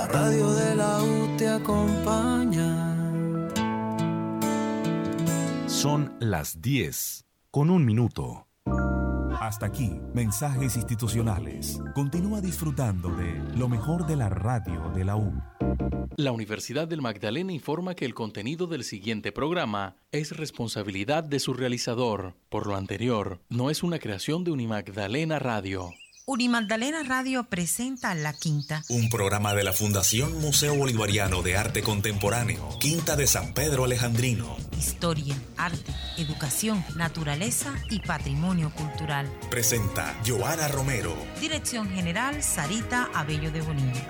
radio de la U te acompaña. Son las 10:01. Hasta aquí, mensajes institucionales. Continúa disfrutando de lo mejor de la radio de la U. La Universidad del Magdalena informa que el contenido del siguiente programa es responsabilidad de su realizador. Por lo anterior, no es una creación de Unimagdalena Radio. Unimagdalena Radio presenta La Quinta, un programa de la Fundación Museo Bolivariano de Arte Contemporáneo, Quinta de San Pedro Alejandrino. Historia, arte, educación, naturaleza y patrimonio cultural. Presenta Joana Romero. Dirección General Sarita Abello de Bonilla.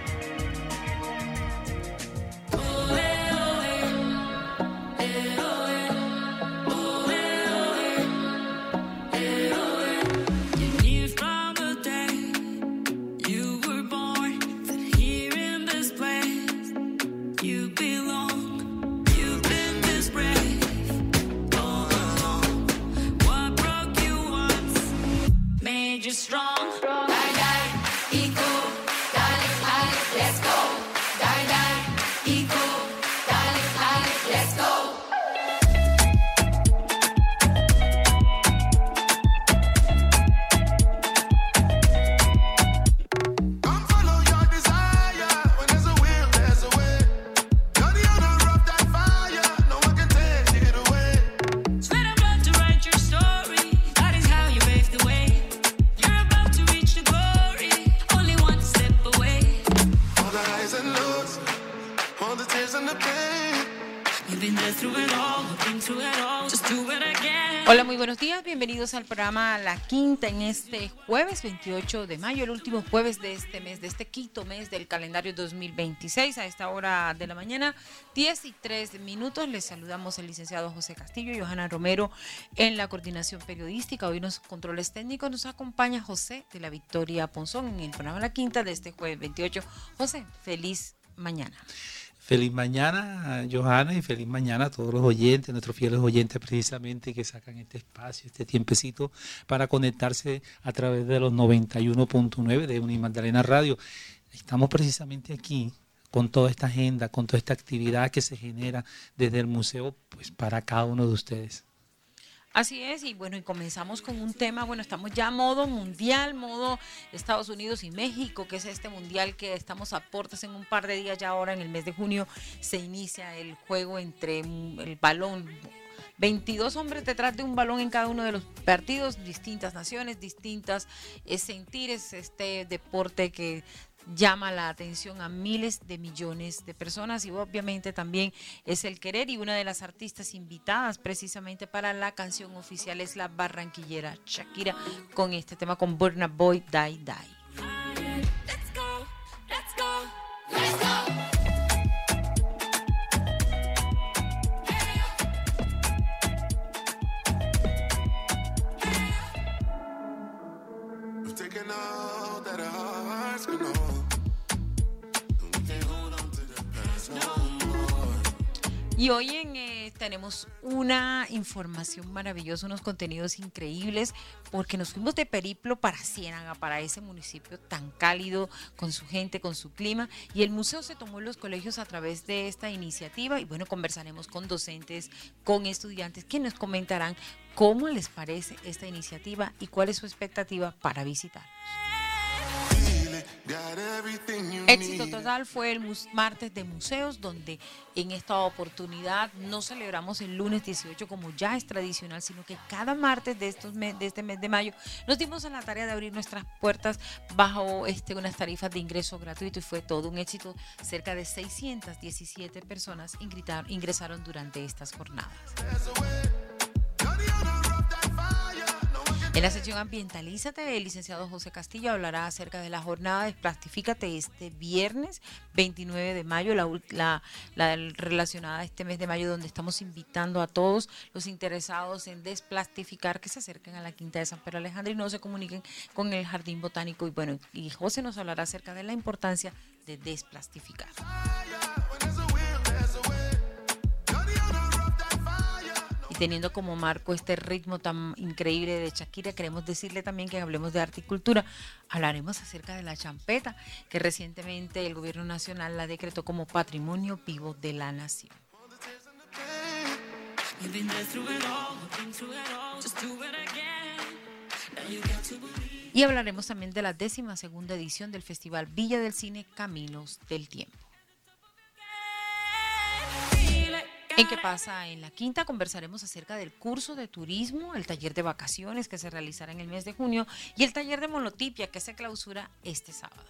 Hola, muy buenos días, bienvenidos al programa La Quinta en este jueves 28 de mayo, el último jueves de este mes, de este quinto mes del calendario 2026. A esta hora de la mañana, 10:03. Les saludamos el licenciado José Castillo y Joana Romero en la coordinación periodística. Hoy en los controles técnicos nos acompaña José de la Victoria Ponzón en el programa La Quinta de este jueves 28. José, feliz mañana. Feliz mañana, Johanna, y feliz mañana a todos los oyentes, nuestros fieles oyentes precisamente que sacan este espacio, este tiempecito para conectarse a través de los 91.9 de Unimagdalena Radio. Estamos precisamente aquí con toda esta agenda, con toda esta actividad que se genera desde el museo, pues para cada uno de ustedes. Así es, y bueno, y comenzamos con un tema, estamos ya modo mundial, modo Estados Unidos y México, que es este mundial que estamos a puertas en un par de días ya ahora, en el mes de junio, se inicia el juego entre el balón, 22 hombres detrás de un balón en cada uno de los partidos, distintas naciones, distintas sentires, este deporte que llama la atención a miles de millones de personas y obviamente también es el querer, y una de las artistas invitadas precisamente para la canción oficial es la barranquillera Shakira con este tema, con Burna Boy, Die Die. Let's go, let's go, let's go. Y hoy tenemos una información maravillosa, unos contenidos increíbles, porque nos fuimos de periplo para Ciénaga, para ese municipio tan cálido, con su gente, con su clima, y el museo se tomó en los colegios a través de esta iniciativa, y bueno, conversaremos con docentes, con estudiantes, que nos comentarán cómo les parece esta iniciativa y cuál es su expectativa para visitarlos. Éxito total fue el martes de museos, donde en esta oportunidad no celebramos el lunes 18 como ya es tradicional, sino que cada martes de este mes de mayo nos dimos a la tarea de abrir nuestras puertas bajo unas tarifas de ingreso gratuito, y fue todo un éxito. Cerca de 617 personas ingresaron durante estas jornadas. En la sección Ambientalízate, el licenciado José Castillo hablará acerca de la jornada Desplastifícate este viernes 29 de mayo, la relacionada a este mes de mayo, donde estamos invitando a todos los interesados en desplastificar que se acerquen a la Quinta de San Pedro Alejandrino y no se comuniquen con el Jardín Botánico. Y bueno, y José nos hablará acerca de la importancia de desplastificar. teniendo como marco este ritmo tan increíble de Shakira, queremos decirle también que hablemos de arte y cultura. Hablaremos acerca de la champeta, que recientemente el gobierno nacional la decretó como patrimonio vivo de la nación. Y hablaremos también de la 12ª edición del Festival Villa del Cine Caminos del Tiempo. En ¿Qué pasa en la Quinta? Conversaremos acerca del curso de turismo, el taller de vacaciones que se realizará en el mes de junio y el taller de monotipia que se clausura este sábado.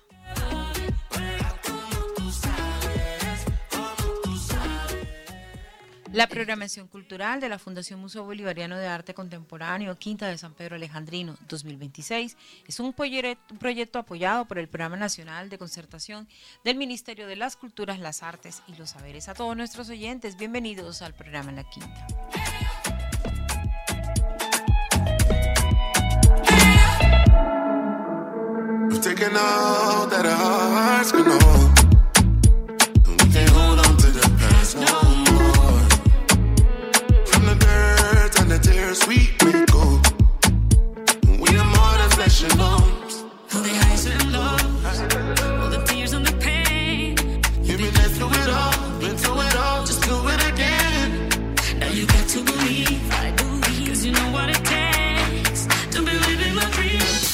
La programación cultural de la Fundación Museo Bolivariano de Arte Contemporáneo Quinta de San Pedro Alejandrino 2026 es un proyecto apoyado por el Programa Nacional de Concertación del Ministerio de las Culturas, las Artes y los Saberes. A todos nuestros oyentes, bienvenidos al programa La Quinta. Sweet we go. We are more than flesh and bones. All the highs and lows, all the tears and the pain. You've been there through it all, just do it again. Now you got to believe, I believe, 'cause you know what it takes to believe in my dreams.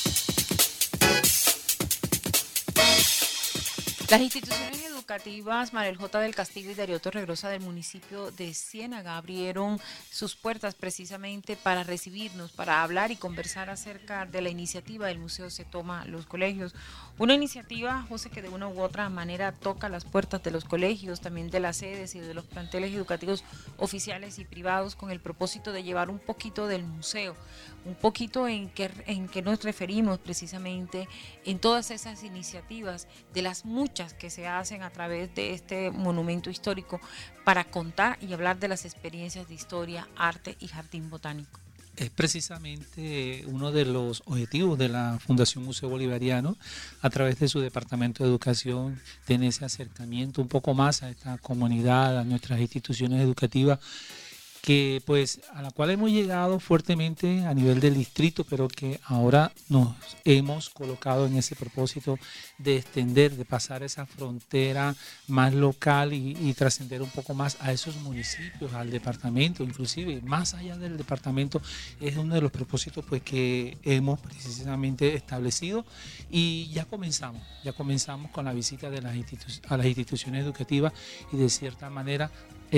Las instituciones educativas Manuel J. del Castillo y Darío Torregrosa del municipio de Ciénaga abrieron sus puertas precisamente para recibirnos, para hablar y conversar acerca de la iniciativa del Museo Se Toma los Colegios. Una iniciativa, José, que de una u otra manera toca las puertas de los colegios, también de las sedes y de los planteles educativos oficiales y privados con el propósito de llevar un poquito del museo, un poquito en que nos referimos precisamente en todas esas iniciativas, de las muchas que se hacen a través de este monumento histórico para contar y hablar de las experiencias de historia, arte y jardín botánico. Es precisamente uno de los objetivos de la Fundación Museo Bolivariano, a través de su Departamento de Educación, tener ese acercamiento un poco más a esta comunidad, a nuestras instituciones educativas, que pues a la cual hemos llegado fuertemente a nivel del distrito, pero que ahora nos hemos colocado en ese propósito de extender, de pasar esa frontera más local y trascender un poco más a esos municipios, al departamento, inclusive más allá del departamento. Es uno de los propósitos pues que hemos precisamente establecido y ya comenzamos con la visita de a las instituciones educativas y de cierta manera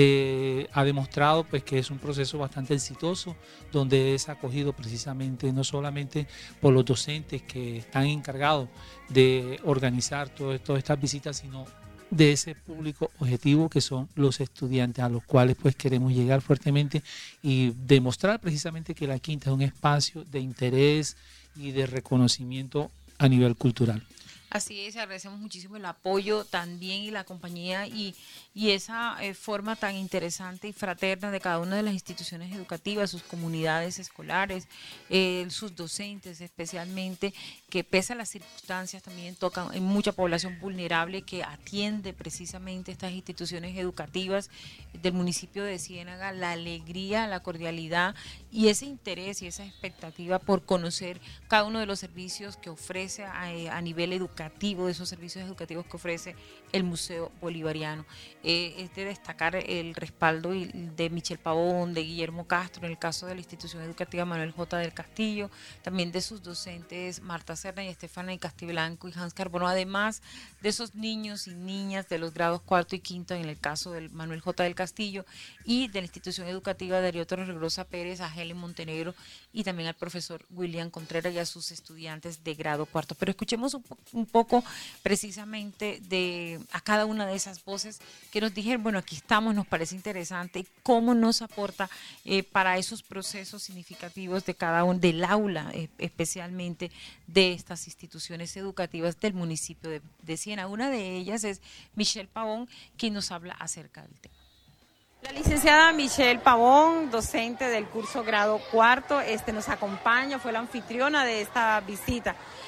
ha demostrado pues que es un proceso bastante exitoso, donde es acogido precisamente no solamente por los docentes que están encargados de organizar todas estas visitas, sino de ese público objetivo que son los estudiantes, a los cuales pues queremos llegar fuertemente y demostrar precisamente que la Quinta es un espacio de interés y de reconocimiento a nivel cultural. Así es, agradecemos muchísimo el apoyo también y la compañía y esa forma tan interesante y fraterna de cada una de las instituciones educativas, sus comunidades escolares, sus docentes especialmente, que pese a las circunstancias también tocan en mucha población vulnerable que atiende precisamente estas instituciones educativas del municipio de Ciénaga, la alegría, la cordialidad y ese interés y esa expectativa por conocer cada uno de los servicios que ofrece a nivel educativo, de esos servicios educativos que ofrece el Museo Bolivariano. Es de destacar el respaldo de Michelle Pavón, de Guillermo Castro, en el caso de la institución educativa Manuel J. del Castillo, también de sus docentes Marta Serna y Estefana y Castiblanco y Hans Carbono, además de esos niños y niñas de los grados 4 y 5 en el caso del Manuel J. del Castillo y de la institución educativa Darío Torregrosa Pérez, a Helen Montenegro y también al profesor William Contreras y a sus estudiantes de grado 4. Pero escuchemos un poco precisamente a cada una de esas voces que nos dijeron, bueno, aquí estamos, nos parece interesante, y cómo nos aporta para esos procesos significativos de cada uno, del aula, especialmente de estas instituciones educativas del municipio de Ciénaga. Una de ellas es Michelle Pavón, quien nos habla acerca del tema. La licenciada Michelle Pavón, docente del curso grado 4, nos acompaña, fue la anfitriona de esta visita.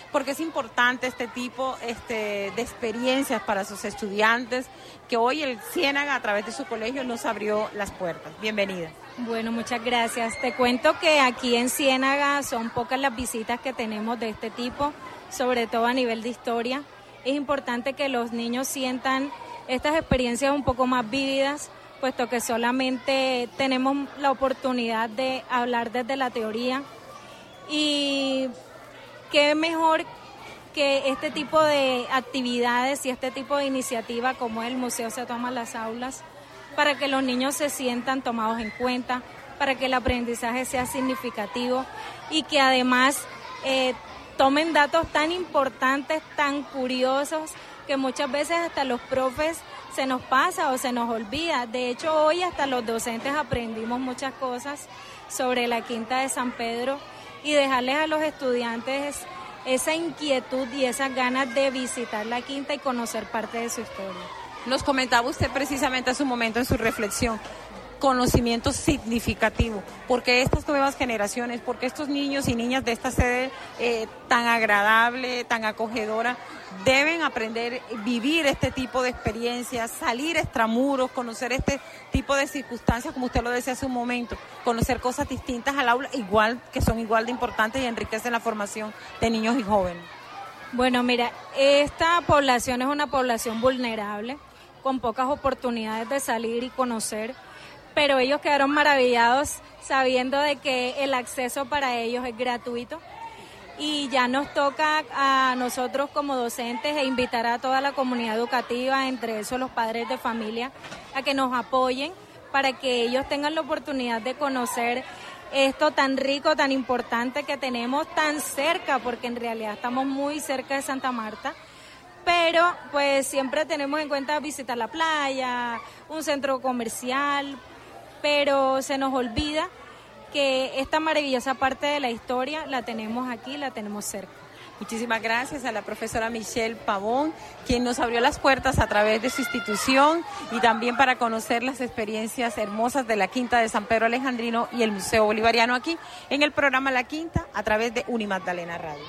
porque es importante este tipo de experiencias para sus estudiantes, que hoy el Ciénaga a través de su colegio nos abrió las puertas. Bienvenida. Bueno, muchas gracias. Te cuento que aquí en Ciénaga son pocas las visitas que tenemos de este tipo, sobre todo a nivel de historia. Es importante que los niños sientan estas experiencias un poco más vívidas, puesto que solamente tenemos la oportunidad de hablar desde la teoría. Y qué mejor que este tipo de actividades y este tipo de iniciativa como el Museo se toma en las aulas, para que los niños se sientan tomados en cuenta, para que el aprendizaje sea significativo y que además tomen datos tan importantes, tan curiosos, que muchas veces hasta los profes se nos pasa o se nos olvida. De hecho, hoy hasta los docentes aprendimos muchas cosas sobre la Quinta de San Pedro y dejarles a los estudiantes esa inquietud y esas ganas de visitar la Quinta y conocer parte de su historia. Nos comentaba usted precisamente hace un momento en su reflexión, conocimiento significativo, porque estas nuevas generaciones, porque estos niños y niñas de esta sede tan agradable, tan acogedora, deben aprender, vivir este tipo de experiencias, salir extramuros, conocer este tipo de circunstancias, como usted lo decía hace un momento, conocer cosas distintas al aula, que son igual de importantes y enriquecen la formación de niños y jóvenes. Bueno, mira, esta población es una población vulnerable, con pocas oportunidades de salir y conocer, pero ellos quedaron maravillados sabiendo de que el acceso para ellos es gratuito y ya nos toca a nosotros como docentes invitar a toda la comunidad educativa, entre esos los padres de familia, a que nos apoyen para que ellos tengan la oportunidad de conocer esto tan rico, tan importante que tenemos tan cerca, porque en realidad estamos muy cerca de Santa Marta. Pero pues siempre tenemos en cuenta visitar la playa, un centro comercial, pero se nos olvida que esta maravillosa parte de la historia la tenemos aquí, la tenemos cerca. Muchísimas gracias a la profesora Michelle Pavón, quien nos abrió las puertas a través de su institución y también para conocer las experiencias hermosas de la Quinta de San Pedro Alejandrino y el Museo Bolivariano aquí en el programa La Quinta a través de Unimagdalena Radio.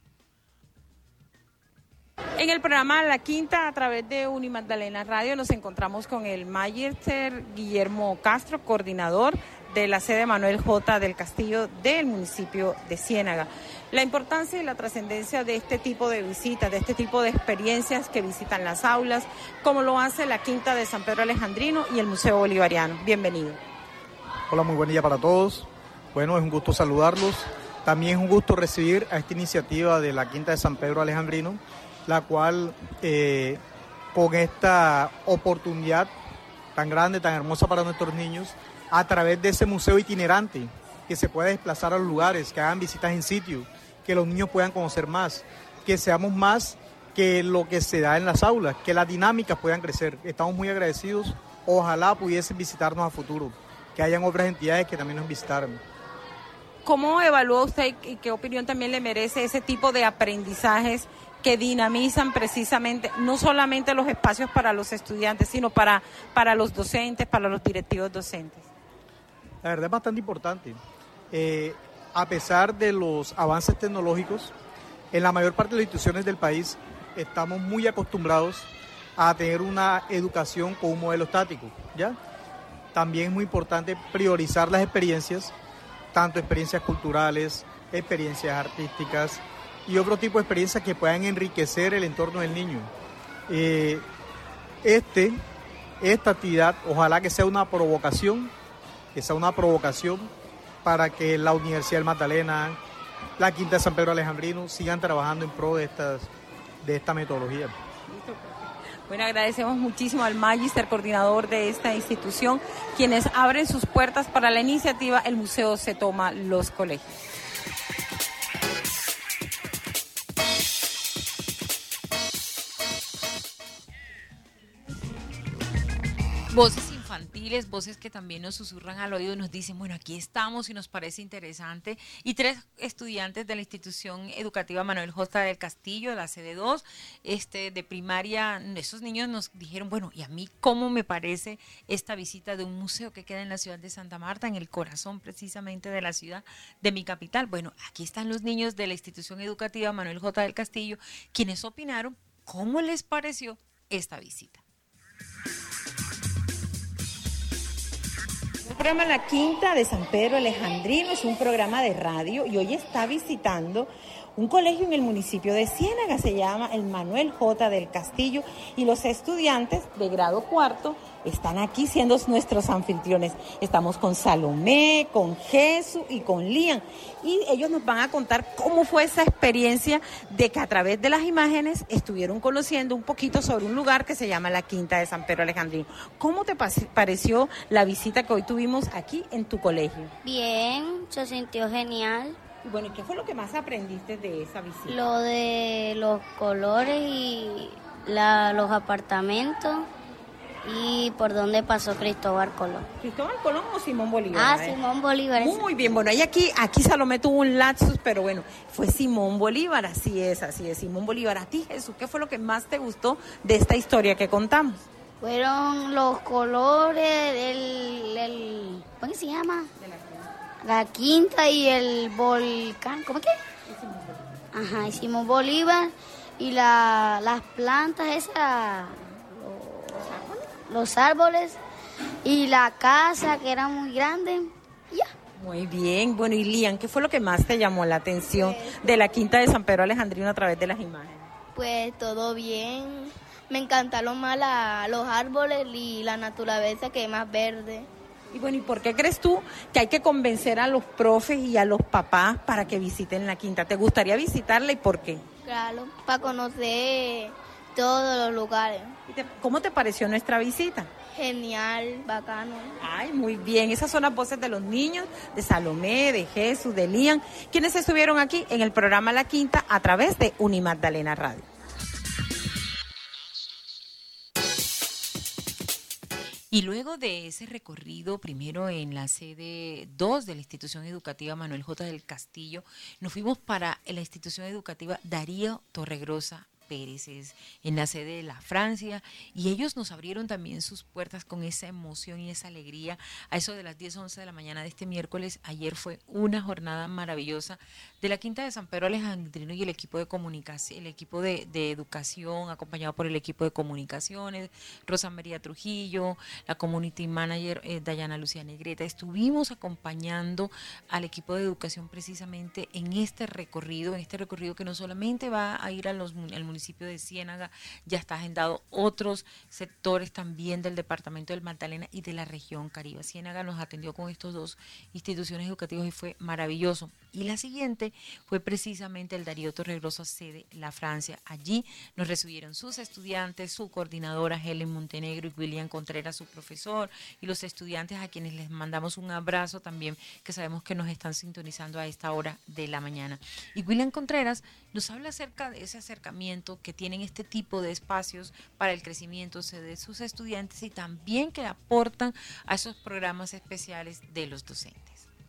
En el programa La Quinta, a través de Unimagdalena Radio, nos encontramos con el Magister Guillermo Castro, coordinador de la sede Manuel J. del Castillo del municipio de Ciénaga. La importancia y la trascendencia de este tipo de visitas, de este tipo de experiencias que visitan las aulas, como lo hace la Quinta de San Pedro Alejandrino y el Museo Bolivariano. Bienvenido. Hola, muy buen día para todos. Bueno, es un gusto saludarlos. También es un gusto recibir a esta iniciativa de la Quinta de San Pedro Alejandrino, la cual con esta oportunidad tan grande, tan hermosa para nuestros niños, a través de ese museo itinerante, que se pueda desplazar a los lugares, que hagan visitas en sitio, que los niños puedan conocer más, que seamos más que lo que se da en las aulas, que las dinámicas puedan crecer. Estamos muy agradecidos, ojalá pudiesen visitarnos a futuro, que hayan otras entidades que también nos visitaran. ¿Cómo evalúa usted y qué opinión también le merece ese tipo de aprendizajes que dinamizan precisamente no solamente los espacios para los estudiantes, sino para los docentes, para los directivos docentes? La verdad es bastante importante. A pesar de los avances tecnológicos, en la mayor parte de las instituciones del país estamos muy acostumbrados a tener una educación con un modelo estático, ¿ya? También es muy importante priorizar las experiencias, tanto experiencias culturales, experiencias artísticas y otro tipo de experiencias que puedan enriquecer el entorno del niño. Esta actividad, ojalá que sea una provocación, para que la Universidad del Magdalena, la Quinta de San Pedro Alejandrino sigan trabajando en pro de esta metodología. Bueno, agradecemos muchísimo al Magister, coordinador de esta institución, quienes abren sus puertas para la iniciativa El Museo se toma los colegios. Voces infantiles Giles, voces que también nos susurran al oído y nos dicen, bueno, aquí estamos y nos parece interesante. Y 3 estudiantes de la institución educativa Manuel J. del Castillo, de la sede 2, de primaria, esos niños nos dijeron, bueno, ¿y a mí cómo me parece esta visita de un museo que queda en la ciudad de Santa Marta, en el corazón precisamente de la ciudad de mi capital? Bueno, aquí están los niños de la institución educativa Manuel J. del Castillo, quienes opinaron cómo les pareció esta visita. El programa La Quinta de San Pedro Alejandrino es un programa de radio y hoy está visitando un colegio en el municipio de Ciénaga, se llama el Manuel J. del Castillo, y los estudiantes de grado cuarto están aquí siendo nuestros anfitriones. Estamos con Salomé, con Jesús y con Lian, y ellos nos van a contar cómo fue esa experiencia de que a través de las imágenes estuvieron conociendo un poquito sobre un lugar que se llama La Quinta de San Pedro Alejandrino. ¿Cómo te pareció la visita que hoy tuvimos aquí en tu colegio? Bien, se sintió genial. Y bueno, ¿qué fue lo que más aprendiste de esa visita? Lo de los colores y los apartamentos y por dónde pasó Cristóbal Colón. ¿Cristóbal Colón o Simón Bolívar? Simón Bolívar. Muy bien, bueno, y aquí Salomé tuvo un lapsus, pero bueno, fue Simón Bolívar, así es, Simón Bolívar. A ti, Jesús, ¿qué fue lo que más te gustó de esta historia que contamos? Fueron los colores, ¿cómo se llama? La Quinta y el volcán, ¿cómo es que? Ajá, Simón Bolívar y las plantas esas, los árboles y la casa que era muy grande, ya. Muy bien, bueno, y Lian, ¿qué fue lo que más te llamó la atención de la Quinta de San Pedro Alejandrino a través de las imágenes? Pues todo bien, me encantaron más los árboles y la naturaleza que es más verde. Y bueno, ¿y por qué crees tú que hay que convencer a los profes y a los papás para que visiten la Quinta? ¿Te gustaría visitarla y por qué? Claro, para conocer todos los lugares. ¿Cómo te pareció nuestra visita? Genial, bacano. Ay, muy bien. Esas son las voces de los niños, de Salomé, de Jesús, de Lian, quienes estuvieron aquí en el programa La Quinta a través de Unimagdalena Radio. Y luego de ese recorrido, primero en la sede 2 de la institución educativa Manuel J. del Castillo, nos fuimos para la institución educativa Darío Torregrosa Pérez, en la sede de la Francia, y ellos nos abrieron también sus puertas con esa emoción y esa alegría a eso de las 10:11 de la mañana de este miércoles. Ayer fue una jornada maravillosa de la Quinta de San Pedro Alejandrino y el equipo de comunicación, el equipo de educación, acompañado por el equipo de comunicaciones, Rosa María Trujillo, la community manager Dayana Lucía Negreta. Estuvimos acompañando al equipo de educación precisamente en este recorrido que no solamente va a ir al municipio de Ciénaga, ya está agendado otros sectores también del departamento del Magdalena y de la región Caribe. Ciénaga nos atendió con estos 2 instituciones educativas y fue maravilloso. Y la siguiente fue precisamente el Darío Torregrosa sede La Francia. Allí nos recibieron sus estudiantes, su coordinadora Helen Montenegro y William Contreras, su profesor, y los estudiantes a quienes les mandamos un abrazo también, que sabemos que nos están sintonizando a esta hora de la mañana. Y William Contreras nos habla acerca de ese acercamiento que tienen este tipo de espacios para el crecimiento de sus estudiantes y también que aportan a esos programas especiales de los docentes.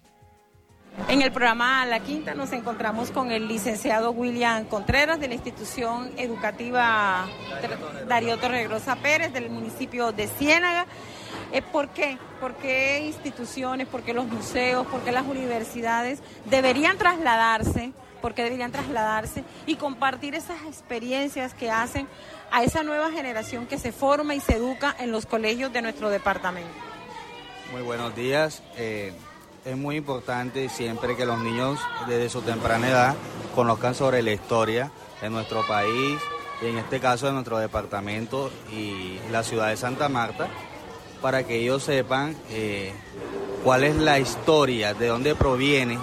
En el programa La Quinta nos encontramos con el licenciado William Contreras de la institución educativa Darío Torregrosa Pérez del municipio de Ciénaga. ¿Por qué? ¿Por qué instituciones, por qué los museos, por qué las universidades deberían trasladarse? ¿Por qué deberían trasladarse y compartir esas experiencias que hacen a esa nueva generación que se forma y se educa en los colegios de nuestro departamento? Muy buenos días. Es muy importante siempre que los niños desde su temprana edad conozcan sobre la historia de nuestro país y en este caso de nuestro departamento y la ciudad de Santa Marta, para que ellos sepan cuál es la historia, de dónde proviene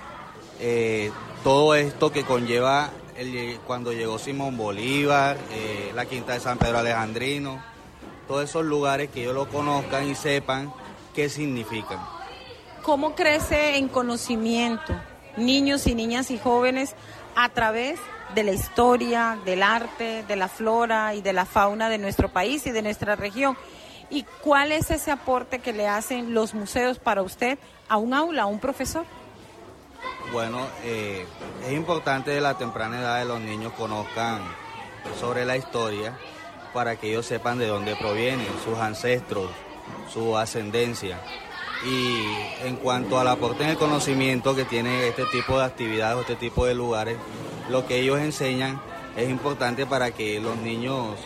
todo esto que conlleva cuando llegó Simón Bolívar, la Quinta de San Pedro Alejandrino, todos esos lugares, que ellos lo conozcan y sepan qué significan. ¿Cómo crece en conocimiento niños y niñas y jóvenes a través de la historia, del arte, de la flora y de la fauna de nuestro país y de nuestra región? ¿Y cuál es ese aporte que le hacen los museos para usted a un aula, a un profesor? Bueno, es importante de la temprana edad de los niños conozcan sobre la historia para que ellos sepan de dónde provienen, sus ancestros, su ascendencia. Y en cuanto al aporte en el conocimiento que tiene este tipo de actividades o este tipo de lugares, lo que ellos enseñan es importante para que los niños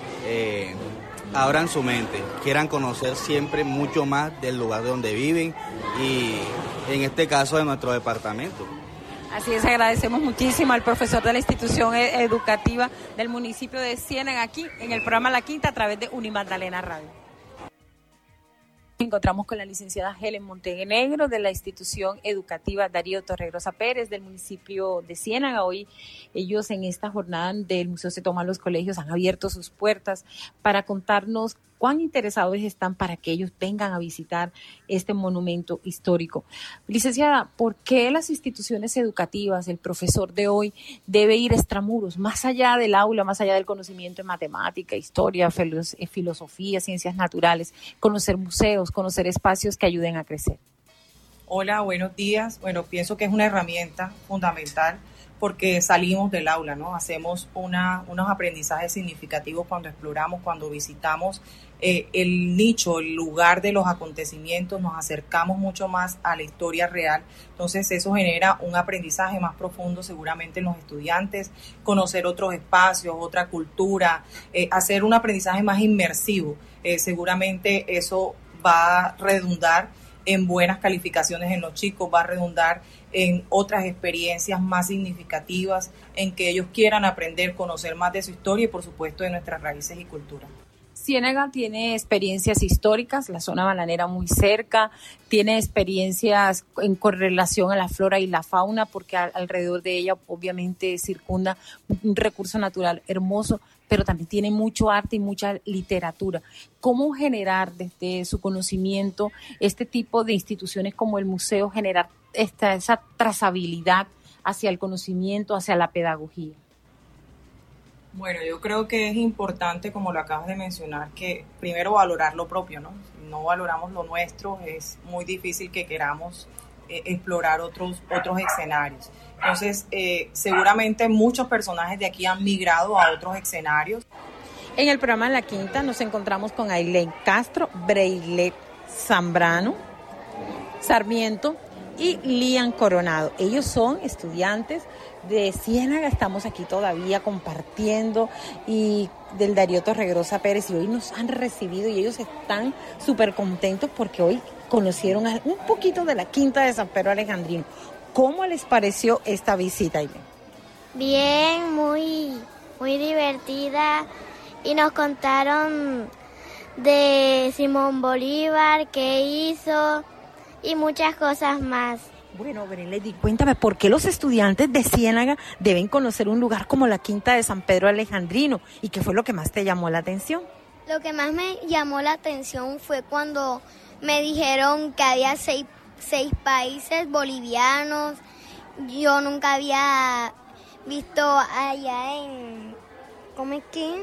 abran su mente, quieran conocer siempre mucho más del lugar donde viven y en este caso de nuestro departamento. Así es, agradecemos muchísimo al profesor de la institución educativa del municipio de Ciénaga aquí en el programa La Quinta a través de Unimagdalena Radio. Encontramos con la licenciada Helen Montenegro de la institución educativa Darío Torregrosa Pérez del municipio de Ciénaga. Hoy ellos en esta jornada del Museo Se Toman los Colegios han abierto sus puertas para contarnos cuán interesados están para que ellos vengan a visitar este monumento histórico. Licenciada, ¿por qué las instituciones educativas, el profesor de hoy, debe ir extramuros, más allá del aula, más allá del conocimiento en matemática, historia, filosofía, ciencias naturales, conocer museos, conocer espacios que ayuden a crecer? Hola, buenos días. Bueno, pienso que es una herramienta fundamental porque salimos del aula, ¿no? Hacemos unos aprendizajes significativos cuando exploramos, cuando visitamos el nicho, el lugar de los acontecimientos, nos acercamos mucho más a la historia real. Entonces eso genera un aprendizaje más profundo seguramente en los estudiantes, conocer otros espacios, otra cultura, hacer un aprendizaje más inmersivo. Seguramente eso va a redundar en buenas calificaciones en los chicos, va a redundar en otras experiencias más significativas, en que ellos quieran aprender, conocer más de su historia y por supuesto de nuestras raíces y cultura. Ciénaga tiene experiencias históricas, la zona bananera muy cerca, tiene experiencias en correlación a la flora y la fauna, porque alrededor de ella obviamente circunda un recurso natural hermoso, pero también tiene mucho arte y mucha literatura. ¿Cómo generar desde su conocimiento este tipo de instituciones como el museo, generar esa trazabilidad hacia el conocimiento, hacia la pedagogía? Bueno, yo creo que es importante, como lo acabas de mencionar, que primero valorar lo propio, ¿no? Si no valoramos lo nuestro, es muy difícil que queramos explorar otros escenarios. Entonces, seguramente muchos personajes de aquí han migrado a otros escenarios. En el programa La Quinta nos encontramos con Ailén Castro, Breilet Zambrano, Sarmiento y Lian Coronado. Ellos son estudiantes de Ciénaga, estamos aquí todavía compartiendo y del Darío Torregrosa Pérez y hoy nos han recibido y ellos están súper contentos porque hoy conocieron un poquito de la Quinta de San Pedro Alejandrino. ¿Cómo les pareció esta visita, Ailén? Bien, muy divertida y nos contaron de Simón Bolívar, qué hizo y muchas cosas más. Bueno, Brenledi, cuéntame, ¿por qué los estudiantes de Ciénaga deben conocer un lugar como la Quinta de San Pedro Alejandrino? ¿Y qué fue lo que más te llamó la atención? Lo que más me llamó la atención fue cuando me dijeron que había seis países bolivianos. Yo nunca había visto allá en... ¿Cómo es que?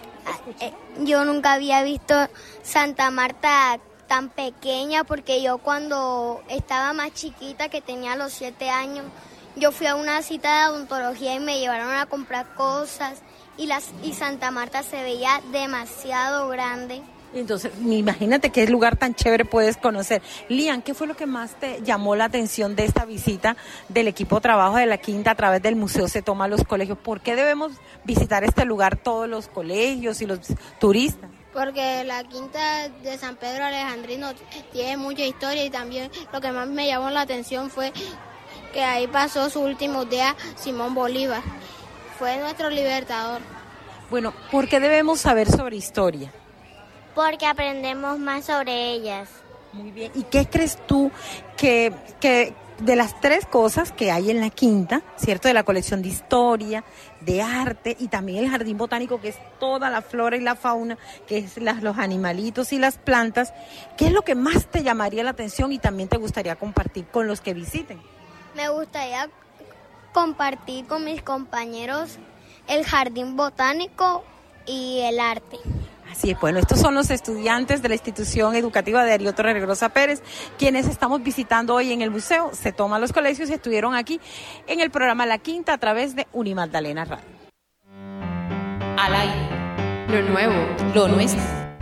Yo nunca había visto Santa Marta tan pequeña, porque yo cuando estaba más chiquita, que tenía los 7 años, yo fui a una cita de odontología y me llevaron a comprar cosas y Santa Marta se veía demasiado grande. Entonces, imagínate qué lugar tan chévere puedes conocer. Lian, ¿qué fue lo que más te llamó la atención de esta visita del equipo de trabajo de la Quinta a través del Museo Se Toman los Colegios? ¿Por qué debemos visitar este lugar todos los colegios y los turistas? Porque la Quinta de San Pedro Alejandrino tiene mucha historia y también lo que más me llamó la atención fue que ahí pasó su último día Simón Bolívar. Fue nuestro libertador. Bueno, ¿por qué debemos saber sobre historia? Porque aprendemos más sobre ellas. Muy bien. ¿Y qué crees tú que de las 3 cosas que hay en la Quinta, ¿cierto? De la colección de historia, de arte y también el jardín botánico, que es toda la flora y la fauna, que es los animalitos y las plantas, ¿qué es lo que más te llamaría la atención y también te gustaría compartir con los que visiten? Me gustaría compartir con mis compañeros el jardín botánico y el arte. Así es, bueno, estos son los estudiantes de la institución educativa de Darío Torres Regrosa Pérez, quienes estamos visitando hoy en el museo. Se toman los colegios y estuvieron aquí en el programa La Quinta a través de Unimagdalena Radio. Al aire, lo nuevo, lo nuestro.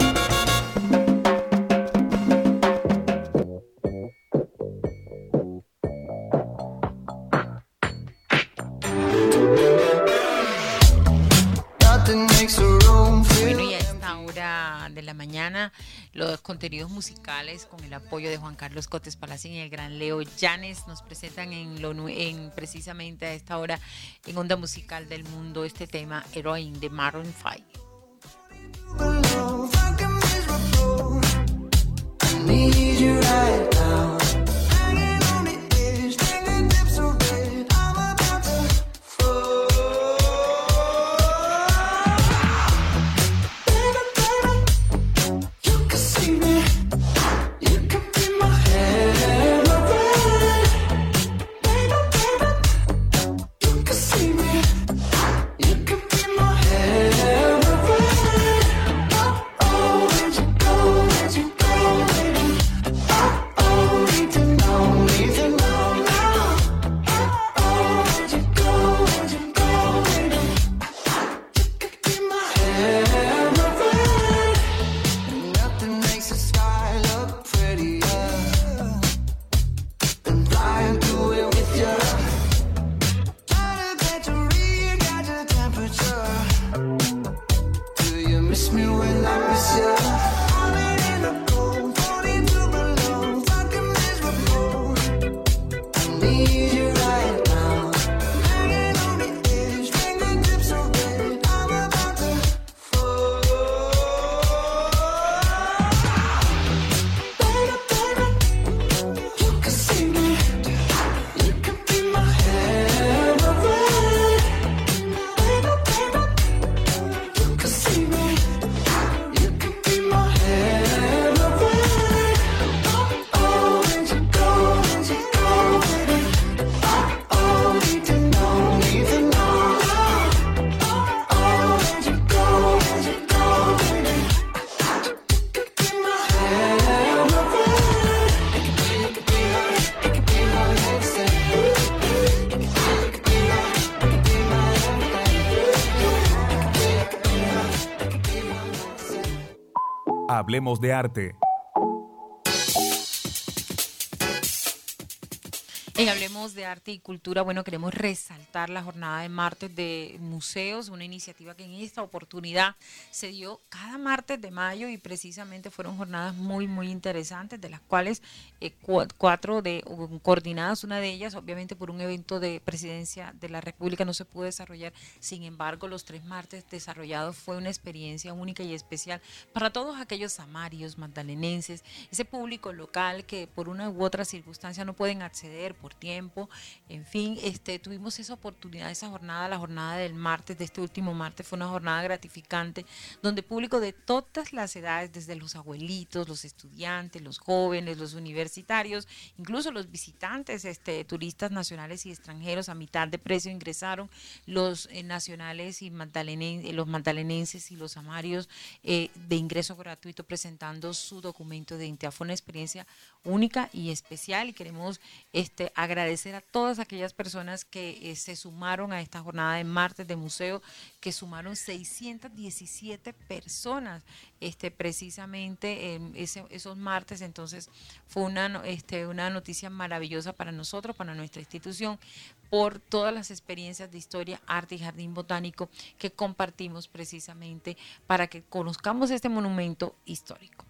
Bueno, y a esta hora de la mañana, los contenidos musicales con el apoyo de Juan Carlos Cotes Palacín y el gran Leo Llanes nos presentan precisamente a esta hora en Onda Musical del Mundo este tema Heroine de Maroon 5. Hablemos de arte. En Hablemos de Arte y Cultura, bueno, queremos resaltar la jornada de martes de museos, una iniciativa que en esta oportunidad se dio cada martes de mayo y precisamente fueron jornadas muy, muy interesantes, de las cuales 4 coordinadas, una de ellas obviamente por un evento de Presidencia de la República no se pudo desarrollar, sin embargo los 3 martes desarrollados fue una experiencia única y especial para todos aquellos samarios, magdalenenses, ese público local que por una u otra circunstancia no pueden acceder por tiempo, en fin, tuvimos esa oportunidad, esa jornada, la jornada del martes, de este último martes, fue una jornada gratificante, donde público de todas las edades, desde los abuelitos, los estudiantes, los jóvenes, los universitarios, incluso los visitantes, turistas nacionales y extranjeros, a mitad de precio ingresaron, los nacionales y los magdalenenses y los samarios de ingreso gratuito presentando su documento de identidad. Fue una experiencia única y especial y queremos agradecer a todas aquellas personas que se sumaron a esta jornada de martes de museo, que sumaron 617 personas precisamente esos martes. Entonces fue una noticia maravillosa para nosotros, para nuestra institución, por todas las experiencias de historia, arte y jardín botánico que compartimos precisamente para que conozcamos este monumento histórico.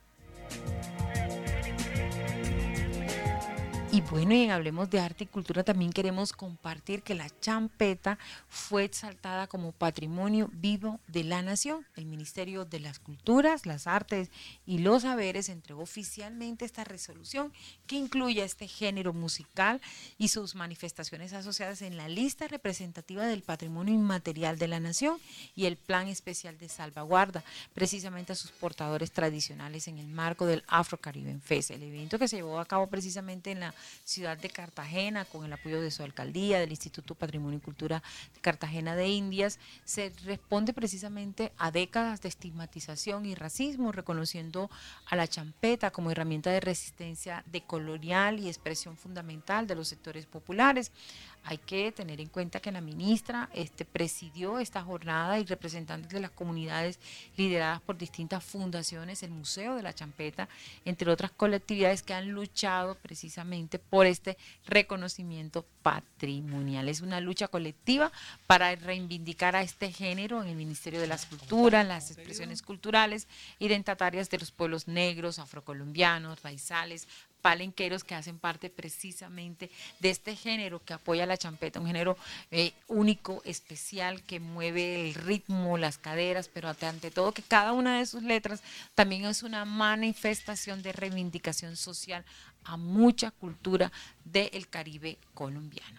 Y bueno, y en Hablemos de Arte y Cultura también queremos compartir que la champeta fue exaltada como Patrimonio Vivo de la Nación. El Ministerio de las Culturas, las Artes y los Saberes entregó oficialmente esta resolución que incluye este género musical y sus manifestaciones asociadas en la lista representativa del Patrimonio Inmaterial de la Nación y el Plan Especial de Salvaguarda, precisamente a sus portadores tradicionales en el marco del Afro Caribbean Fest, el evento que se llevó a cabo precisamente en la ciudad de Cartagena, con el apoyo de su alcaldía, del Instituto Patrimonio y Cultura de Cartagena de Indias, se responde precisamente a décadas de estigmatización y racismo, reconociendo a la champeta como herramienta de resistencia decolonial y expresión fundamental de los sectores populares. Hay que tener en cuenta que la ministra presidió esta jornada y representantes de las comunidades lideradas por distintas fundaciones, el Museo de la Champeta, entre otras colectividades que han luchado precisamente por este reconocimiento patrimonial. Es una lucha colectiva para reivindicar a este género en el Ministerio de las Culturas, las expresiones culturales identitarias de los pueblos negros, afrocolombianos, raizales, palenqueros, que hacen parte precisamente de este género que apoya la champeta, un género único, especial, que mueve el ritmo, las caderas, pero ante todo que cada una de sus letras también es una manifestación de reivindicación social a mucha cultura del Caribe colombiano.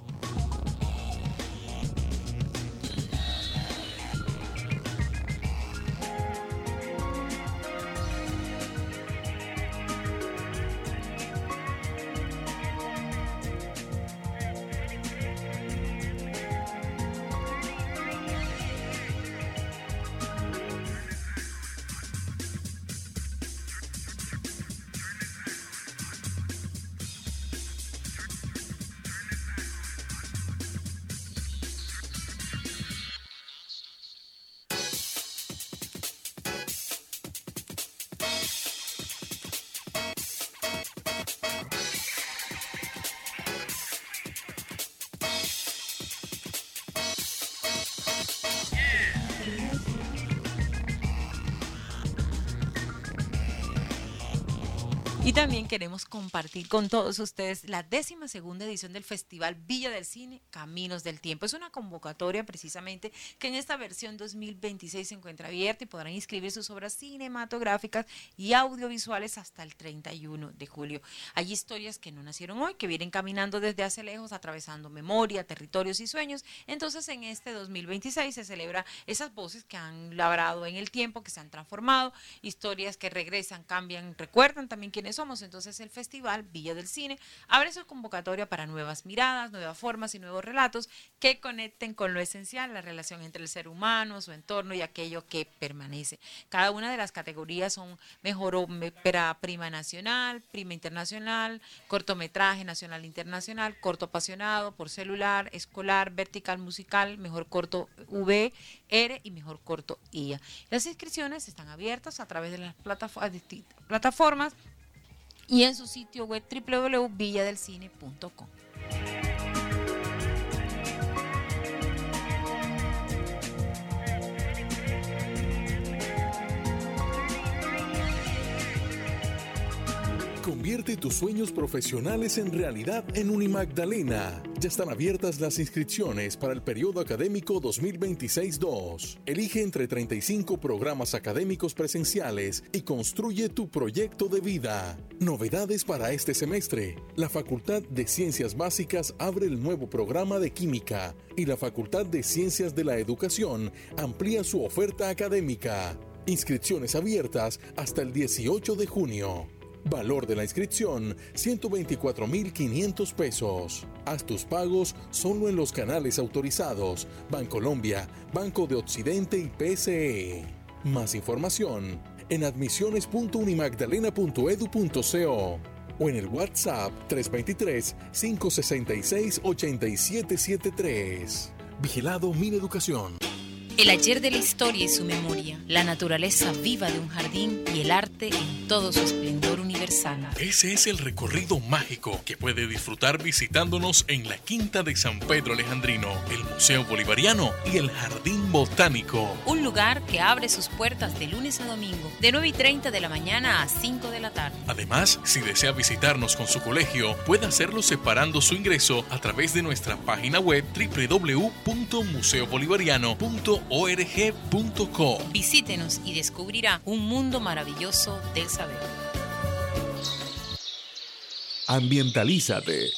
Y también queremos compartir con todos ustedes la 12ª edición del Festival Villa del Cine Caminos del Tiempo. Es una convocatoria precisamente que en esta versión 2026 se encuentra abierta y podrán inscribir sus obras cinematográficas y audiovisuales hasta el 31 de julio. Hay historias que no nacieron hoy, que vienen caminando desde hace lejos, atravesando memoria, territorios y sueños. Entonces en este 2026 se celebra esas voces que han labrado en el tiempo, que se han transformado, historias que regresan, cambian, recuerdan también quiénes somos. Entonces el Festival Villa del Cine abre su convocatoria para nuevas miradas, nuevas formas y nuevos relatos que conecten con lo esencial, la relación entre el ser humano, su entorno y aquello que permanece. Cada una de las categorías son mejor ópera prima nacional, prima internacional, cortometraje nacional internacional, corto apasionado, por celular, escolar, vertical musical, mejor corto VR y mejor corto IA. Las inscripciones están abiertas a través de las plataformas y en su sitio web www.villadelcine.com. Convierte tus sueños profesionales en realidad en Unimagdalena. Ya están abiertas las inscripciones para el periodo académico 2026-2. Elige entre 35 programas académicos presenciales y construye tu proyecto de vida. Novedades para este semestre. La Facultad de Ciencias Básicas abre el nuevo programa de Química y la Facultad de Ciencias de la Educación amplía su oferta académica. Inscripciones abiertas hasta el 18 de junio. Valor de la inscripción, 124.500 pesos. Haz tus pagos solo en los canales autorizados: Bancolombia, Banco de Occidente y PSE. Más información en admisiones.unimagdalena.edu.co o en el WhatsApp 323-566-8773. Vigilado Mineducación. El ayer de la historia y su memoria, la naturaleza viva de un jardín y el arte en todo su esplendor universal. Ese es el recorrido mágico que puede disfrutar visitándonos en la Quinta de San Pedro Alejandrino, el Museo Bolivariano y el Jardín Botánico. Un lugar que abre sus puertas de lunes a domingo, de 9:30 de la mañana a 5 de la tarde. Además, si desea visitarnos con su colegio, puede hacerlo separando su ingreso a través de nuestra página web www.museobolivariano.org.co. Visítenos y descubrirá un mundo maravilloso del saber. Ambientalízate.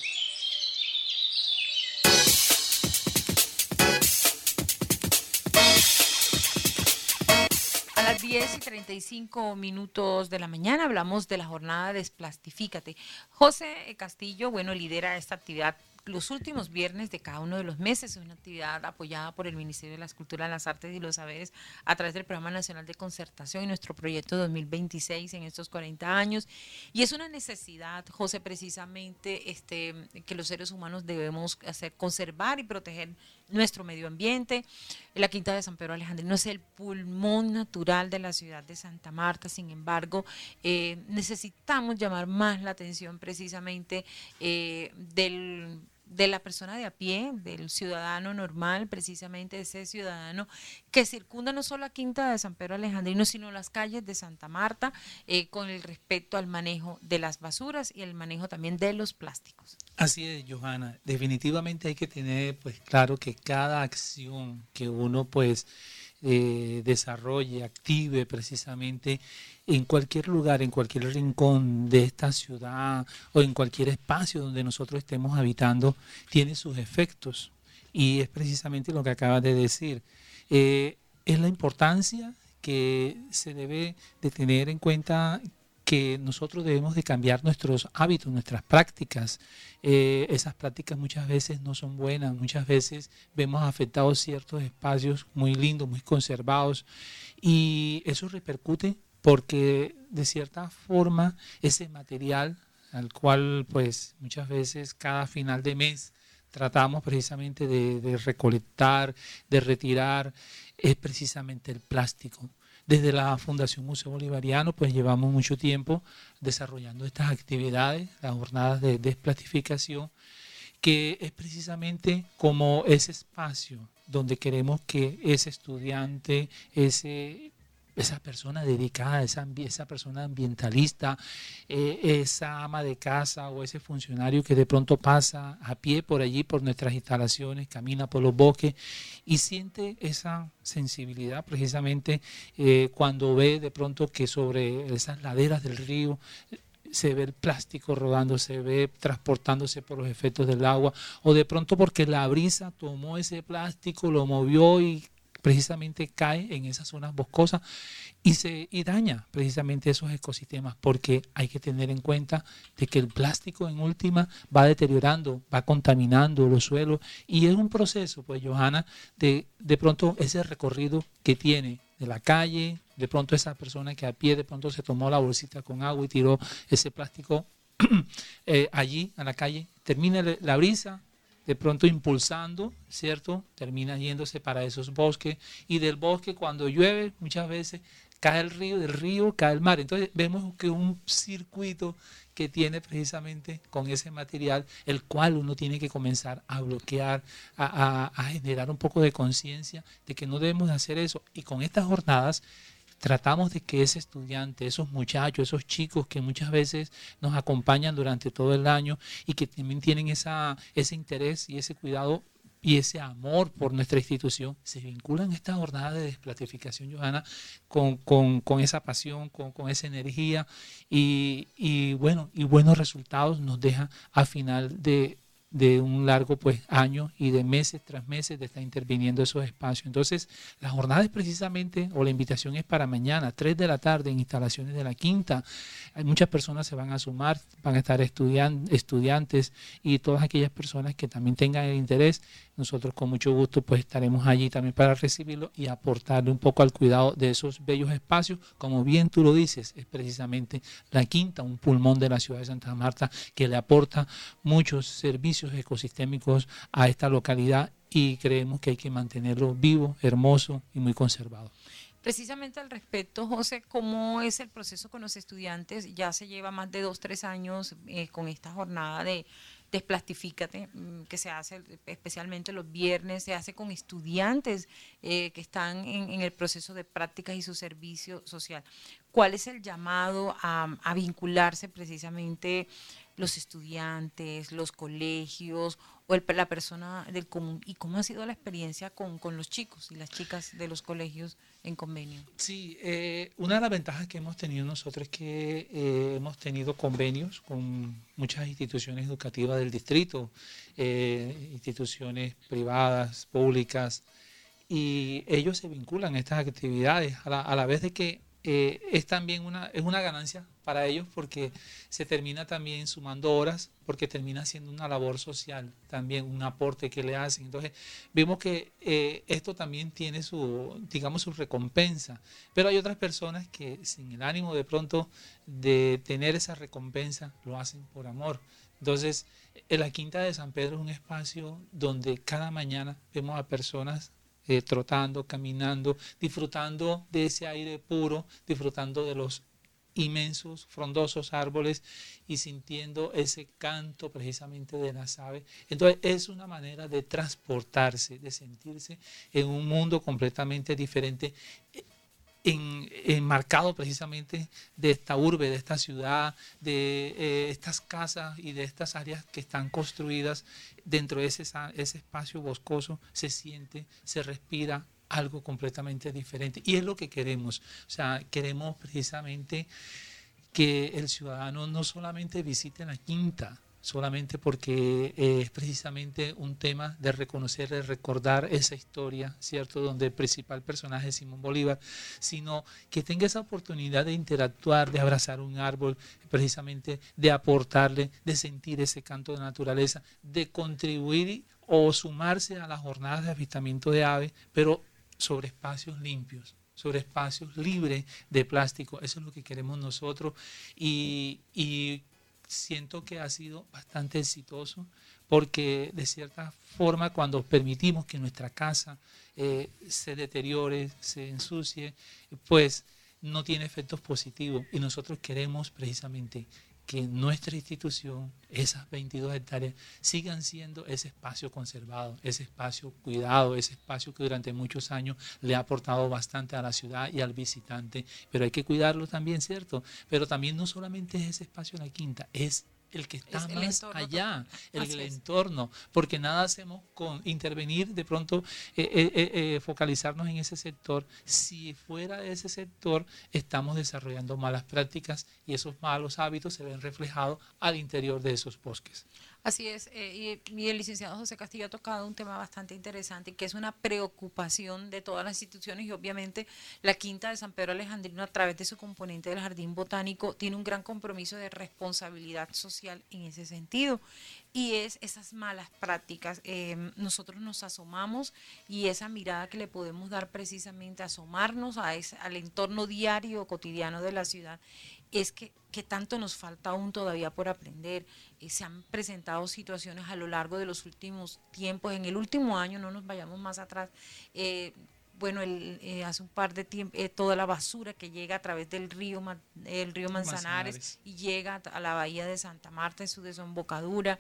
A las 10:35 de la mañana hablamos de la jornada Desplastifícate. José Castillo, bueno, lidera esta actividad los últimos viernes de cada uno de los meses. Es una actividad apoyada por el Ministerio de las Culturas, las Artes y los Saberes a través del Programa Nacional de Concertación y nuestro proyecto 2026 en estos 40 años. Y es una necesidad, José, precisamente que los seres humanos debemos conservar y proteger nuestro medio ambiente. La Quinta de San Pedro Alejandrino es el pulmón natural de la ciudad de Santa Marta. Sin embargo, necesitamos llamar más la atención precisamente de la persona de a pie, del ciudadano normal, precisamente ese ciudadano que circunda no solo la Quinta de San Pedro Alejandrino, sino las calles de Santa Marta, con el respecto al manejo de las basuras y el manejo también de los plásticos. Así es, Johanna. Definitivamente hay que tener pues claro que cada acción que uno pues desarrolle, active precisamente en cualquier lugar, en cualquier rincón de esta ciudad o en cualquier espacio donde nosotros estemos habitando, tiene sus efectos. Y es precisamente lo que acabas de decir. Es la importancia que se debe de tener en cuenta que nosotros debemos de cambiar nuestros hábitos, nuestras prácticas. Esas prácticas muchas veces no son buenas, muchas veces vemos afectados ciertos espacios muy lindos, muy conservados, y eso repercute porque de cierta forma ese material al cual pues muchas veces cada final de mes tratamos precisamente de recolectar, de retirar, es precisamente el plástico. Desde la Fundación Museo Bolivariano pues llevamos mucho tiempo desarrollando estas actividades, las jornadas de desplastificación, que es precisamente como ese espacio donde queremos que ese estudiante, esa persona dedicada, esa persona ambientalista, esa ama de casa o ese funcionario que de pronto pasa a pie por allí, por nuestras instalaciones, camina por los bosques y siente esa sensibilidad precisamente cuando ve de pronto que sobre esas laderas del río se ve el plástico rodando, se ve transportándose por los efectos del agua, o de pronto porque la brisa tomó ese plástico, lo movió y precisamente cae en esas zonas boscosas y daña precisamente esos ecosistemas, porque hay que tener en cuenta de que el plástico en última va deteriorando, va contaminando los suelos, y es un proceso, pues, Johanna, de pronto ese recorrido que tiene de la calle, de pronto esa persona que a pie de pronto se tomó la bolsita con agua y tiró ese plástico allí a la calle, termina la brisa, de pronto impulsando, ¿cierto? Termina yéndose para esos bosques, y del bosque cuando llueve muchas veces cae el río, del río cae el mar. Entonces vemos que un circuito que tiene precisamente con ese material, el cual uno tiene que comenzar a bloquear, a generar un poco de conciencia de que no debemos hacer eso. Y con estas jornadas tratamos de que ese estudiante, esos muchachos, esos chicos que muchas veces nos acompañan durante todo el año y que también tienen ese interés y ese cuidado y ese amor por nuestra institución, se vinculan a esta jornada de desplastificación, Johanna, con esa pasión, con esa energía y buenos resultados nos deja a final de un largo pues año y de meses tras meses de estar interviniendo esos espacios. Entonces, la jornada es precisamente, o la invitación es para mañana, 3 de la tarde en instalaciones de la Quinta. Hay muchas personas se van a sumar, van a estar estudiantes y todas aquellas personas que también tengan el interés. Nosotros con mucho gusto pues estaremos allí también para recibirlo y aportarle un poco al cuidado de esos bellos espacios. Como bien tú lo dices, es precisamente la Quinta, un pulmón de la ciudad de Santa Marta que le aporta muchos servicios ecosistémicos a esta localidad, y creemos que hay que mantenerlo vivo, hermoso y muy conservado. Precisamente al respecto, José, ¿cómo es el proceso con los estudiantes? Ya se lleva más de 2-3 años con esta jornada de Desplastifícate, que se hace especialmente los viernes, se hace con estudiantes que están en el proceso de prácticas y su servicio social. ¿Cuál es el llamado a vincularse precisamente los estudiantes, los colegios o la persona del común? ¿Y cómo ha sido la experiencia con los chicos y las chicas de los colegios en convenio? Sí, una de las ventajas que hemos tenido nosotros es que hemos tenido convenios con muchas instituciones educativas del distrito, instituciones privadas, públicas, y ellos se vinculan a estas actividades a la vez de que es también una ganancia para ellos porque se termina también sumando horas, porque termina siendo una labor social, también un aporte que le hacen. Entonces vemos que esto también tiene su recompensa, pero hay otras personas que sin el ánimo de pronto de tener esa recompensa lo hacen por amor. Entonces la Quinta de San Pedro es un espacio donde cada mañana vemos a personas trotando, caminando, disfrutando de ese aire puro, disfrutando de los inmensos, frondosos árboles y sintiendo ese canto precisamente de las aves. Entonces es una manera de transportarse, de sentirse en un mundo completamente diferente, enmarcado precisamente de esta urbe, de esta ciudad, de estas casas y de estas áreas que están construidas dentro de ese espacio boscoso. Se siente, se respira algo completamente diferente y es lo que queremos. O sea, queremos precisamente que el ciudadano no solamente visite la Quinta, solamente porque es precisamente un tema de reconocer, de recordar esa historia, ¿cierto?, donde el principal personaje es Simón Bolívar, sino que tenga esa oportunidad de interactuar, de abrazar un árbol, precisamente de aportarle, de sentir ese canto de naturaleza, de contribuir o sumarse a las jornadas de avistamiento de aves, pero sobre espacios limpios, sobre espacios libres de plástico. Eso es lo que queremos nosotros y siento que ha sido bastante exitoso porque de cierta forma cuando permitimos que nuestra casa se deteriore, se ensucie, pues no tiene efectos positivos y nosotros queremos precisamente que nuestra institución, esas 22 hectáreas, sigan siendo ese espacio conservado, ese espacio cuidado, ese espacio que durante muchos años le ha aportado bastante a la ciudad y al visitante, pero hay que cuidarlo también, ¿cierto? Pero también no solamente es ese espacio en la Quinta, es el que está más allá, el entorno, porque nada hacemos con intervenir, de pronto focalizarnos en ese sector. Si fuera de ese sector estamos desarrollando malas prácticas y esos malos hábitos se ven reflejados al interior de esos bosques. Así es, y el licenciado José Castillo ha tocado un tema bastante interesante y que es una preocupación de todas las instituciones y obviamente la Quinta de San Pedro Alejandrino a través de su componente del Jardín Botánico tiene un gran compromiso de responsabilidad social en ese sentido y es esas malas prácticas. Nosotros nos asomamos y esa mirada que le podemos dar precisamente, asomarnos al entorno diario, cotidiano de la ciudad, es que tanto nos falta aún todavía por aprender. Se han presentado situaciones a lo largo de los últimos tiempos, en el último año, no nos vayamos más atrás, hace un par de tiempo, toda la basura que llega a través del río Manzanares y llega a la bahía de Santa Marta en su desembocadura,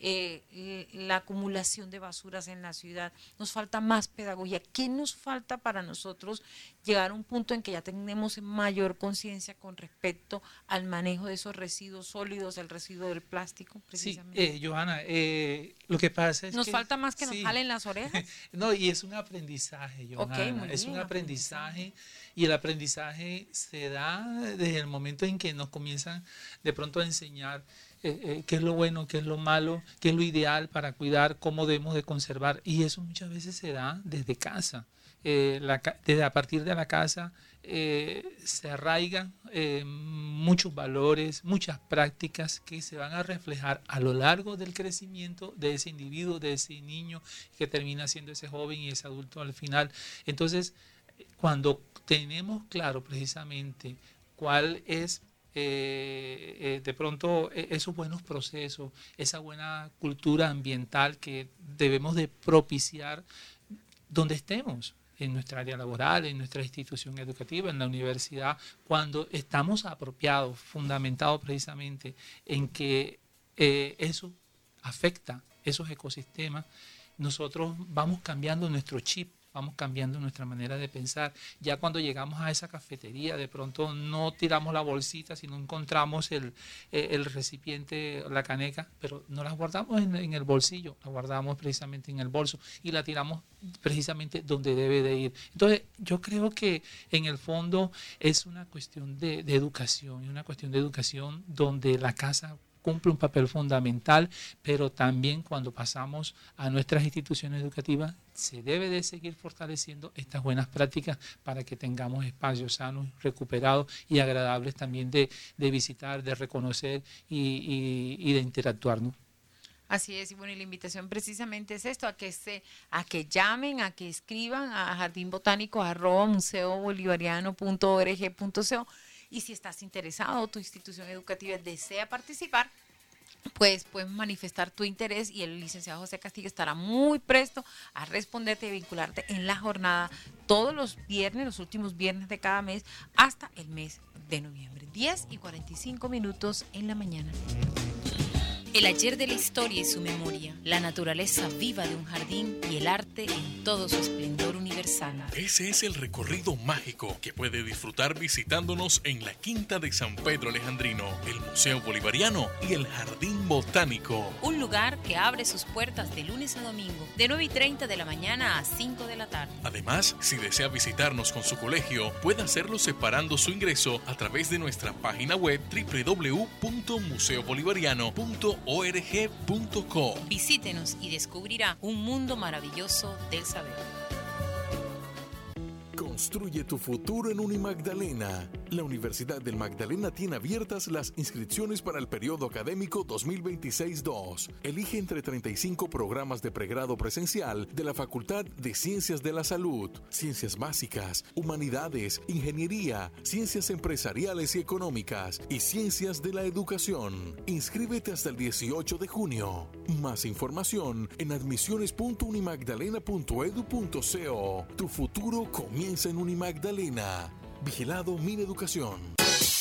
la acumulación de basuras en la ciudad. Nos falta más pedagogía. ¿Qué nos falta para nosotros llegar a un punto en que ya tenemos mayor conciencia con respecto al manejo de esos residuos sólidos, el residuo del plástico, precisamente? Sí, Johanna, lo que pasa es nos que falta más que nos jalen las orejas. No, y es un aprendizaje, Johanna. Es un aprendizaje y el aprendizaje se da desde el momento en que nos comienzan de pronto a enseñar qué es lo bueno, qué es lo malo, qué es lo ideal para cuidar, cómo debemos de conservar y eso muchas veces se da desde casa. Desde a partir de la casa se arraigan muchos valores, muchas prácticas que se van a reflejar a lo largo del crecimiento de ese individuo, de ese niño que termina siendo ese joven y ese adulto al final. Entonces, cuando tenemos claro precisamente cuál es de pronto esos buenos procesos, esa buena cultura ambiental que debemos de propiciar donde estemos, en nuestra área laboral, en nuestra institución educativa, en la universidad, cuando estamos apropiados, fundamentados precisamente en que eso afecta esos ecosistemas, nosotros vamos cambiando nuestro chip, vamos cambiando nuestra manera de pensar. Ya cuando llegamos a esa cafetería, de pronto no tiramos la bolsita, sino encontramos el recipiente, la caneca, pero no la guardamos en el bolsillo, la guardamos precisamente en el bolso y la tiramos precisamente donde debe de ir. Entonces, yo creo que en el fondo es una cuestión de educación, una cuestión de educación donde la casa cumple un papel fundamental, pero también cuando pasamos a nuestras instituciones educativas se debe de seguir fortaleciendo estas buenas prácticas para que tengamos espacios sanos, recuperados y agradables también de visitar, de reconocer y de interactuar, ¿no? Así es, y bueno, y la invitación precisamente es esto, a que llamen, a que escriban a jardinbotanico@museobolivariano.org.co, y si estás interesado, tu institución educativa desea participar, pues puedes manifestar tu interés y el licenciado José Castillo estará muy presto a responderte y vincularte en la jornada todos los viernes, los últimos viernes de cada mes, hasta el mes de noviembre, 10:45 en la mañana. El ayer de la historia y su memoria, la naturaleza viva de un jardín y el arte en todo su esplendor universal. Ese es el recorrido mágico que puede disfrutar visitándonos en la Quinta de San Pedro Alejandrino, el Museo Bolivariano y el Jardín Botánico. Un lugar que abre sus puertas de lunes a domingo, de 9:30 de la mañana a 5 de la tarde. Además, si desea visitarnos con su colegio, puede hacerlo separando su ingreso a través de nuestra página web www.museobolivariano.org.co. Visítenos y descubrirá un mundo maravilloso del saber. Construye tu futuro en Unimagdalena. La Universidad del Magdalena tiene abiertas las inscripciones para el periodo académico 2026-2. Elige entre 35 programas de pregrado presencial de la Facultad de Ciencias de la Salud, Ciencias Básicas, Humanidades, Ingeniería, Ciencias Empresariales y Económicas y Ciencias de la Educación. Inscríbete hasta el 18 de junio. Más información en admisiones.unimagdalena.edu.co. Tu futuro comienza en Unimagdalena. Vigilado Mineducación.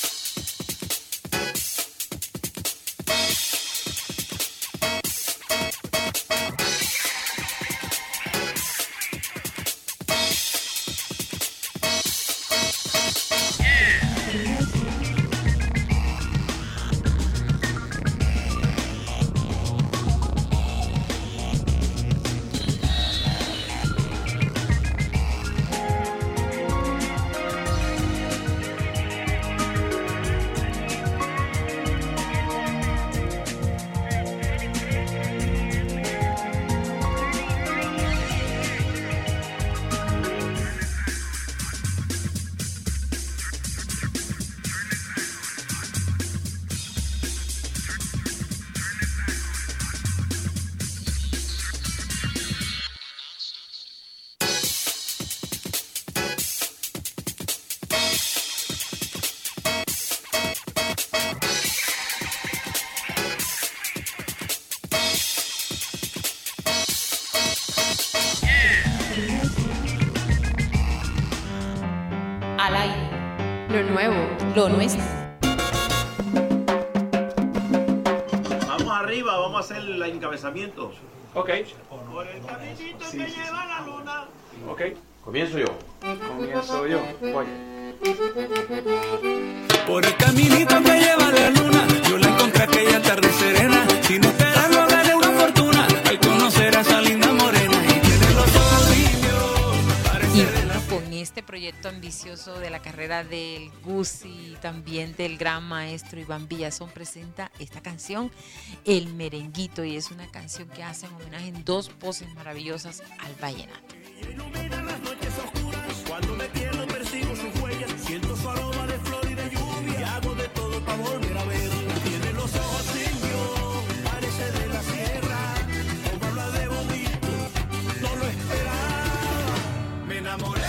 Al aire. Lo nuevo, lo nuestro. Vamos arriba, vamos a hacer el encabezamiento. Ok. Por el caminito que lleva la luna. Ok. Comienzo yo. Comienzo yo. Voy. Por el caminito que lleva la luna, yo la encontré aquella tarde serena. Sin esperarlo gané una fortuna al conocer a esa linda morena. Y tiene los ojos limpios, parece de la... Con este proyecto ambicioso de la carrera del GUS y también del gran maestro Iván Villazón, presenta esta canción, El Merenguito, y es una canción que hace en homenaje en dos voces maravillosas al vallenato. Ilumina las noches oscuras, cuando me pierdo persigo sus huellas, siento su aroma de flor y de lluvia, y hago de todo para volver a ver. Tiene los ojos limpios, parece de la sierra, como habla de bonito, no lo esperaba, me enamoré.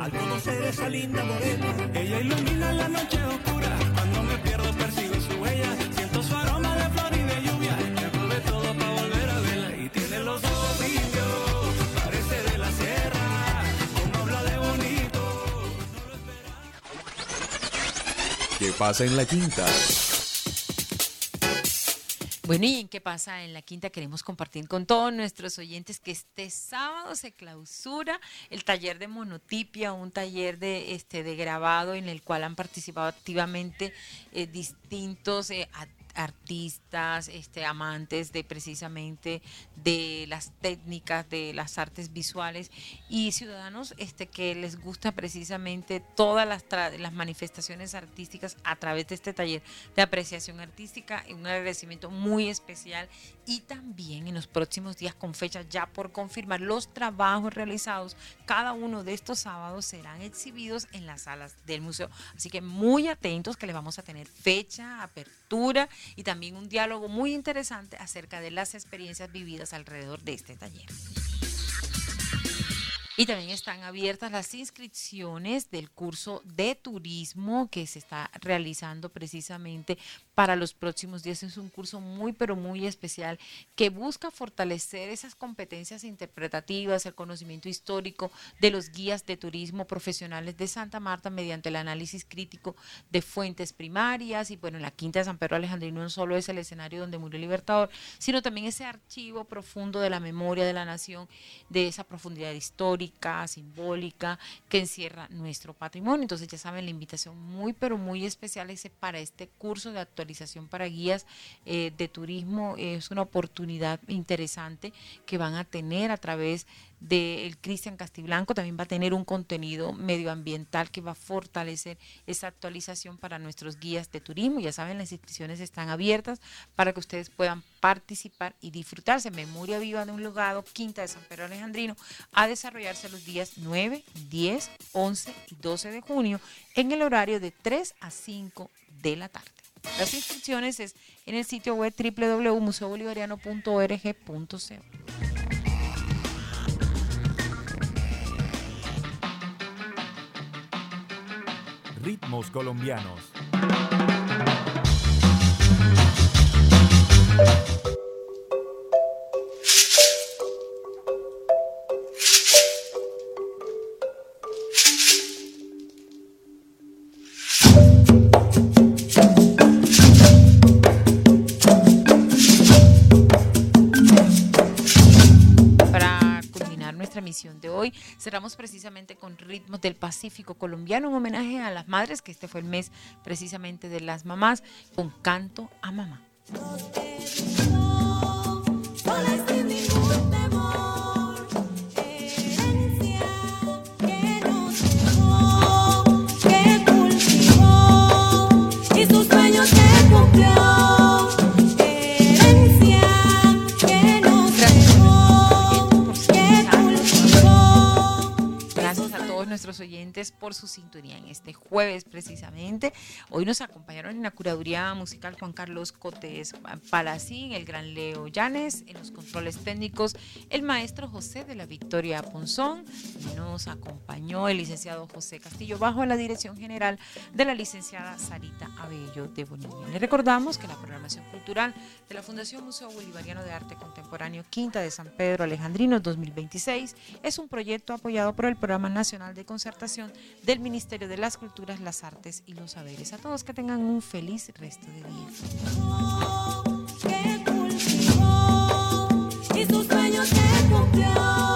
Al conocer esa linda morena, ella ilumina la noche oscura. Cuando me pierdo persigo su huella, siento su aroma de flor y de lluvia. Me probé todo para volver a verla y tiene los ojos limpios, parece de la sierra, como habla de bonito. ¿Qué pasa en la Quinta? Bueno, y en ¿Qué pasa en la Quinta? Queremos compartir con todos nuestros oyentes que este sábado se clausura el taller de monotipia, un taller de grabado en el cual han participado activamente distintos artistas, amantes de precisamente de las técnicas, de las artes visuales y ciudadanos que les gusta precisamente todas las manifestaciones artísticas a través de este taller de apreciación artística. Un agradecimiento muy especial y también en los próximos días, con fecha ya por confirmar, los trabajos realizados cada uno de estos sábados serán exhibidos en las salas del museo, así que muy atentos que les vamos a tener fecha, apertura y también un diálogo muy interesante acerca de las experiencias vividas alrededor de este taller. Y también están abiertas las inscripciones del curso de turismo que se está realizando precisamente para los próximos días. Es un curso muy, pero muy especial que busca fortalecer esas competencias interpretativas, el conocimiento histórico de los guías de turismo profesionales de Santa Marta mediante el análisis crítico de fuentes primarias. Y bueno, la Quinta de San Pedro Alejandrino no solo es el escenario donde murió el Libertador, sino también ese archivo profundo de la memoria de la nación, de esa profundidad histórica, simbólica que encierra nuestro patrimonio. Entonces ya saben, la invitación muy pero muy especial es para este curso de actualización para guías de turismo. Es una oportunidad interesante que van a tener a través del Cristian Castiblanco. También va a tener un contenido medioambiental que va a fortalecer esa actualización para nuestros guías de turismo. Ya saben, las inscripciones están abiertas para que ustedes puedan participar y disfrutarse. Memoria viva de un legado, Quinta de San Pedro Alejandrino, a desarrollarse los días 9, 10, 11 y 12 de junio en el horario de 3 a 5 de la tarde. Las inscripciones es en el sitio web www.museobolivariano.org.co. Ritmos colombianos. De hoy cerramos precisamente con ritmos del Pacífico colombiano, un homenaje a las madres, que este fue el mes precisamente de las mamás, con Canto a Mamá. Que cultivó y sus sueños se cumplió. Nuestros oyentes por su sintonía en este jueves precisamente. Hoy nos acompañaron en la curaduría musical Juan Carlos Cotes Palacín, el gran Leo Llanes, en los controles técnicos el maestro José de la Victoria Ponzón, nos acompañó el licenciado José Castillo bajo la dirección general de la licenciada Sarita Abello de Bonilla. Les recordamos que la programación cultural de la Fundación Museo Bolivariano de Arte Contemporáneo Quinta de San Pedro Alejandrino 2026 es un proyecto apoyado por el Programa Nacional de Concertación del Ministerio de las Culturas, las Artes y los Saberes. A todos que tengan un feliz resto de día. Y sus sueños se cumplió.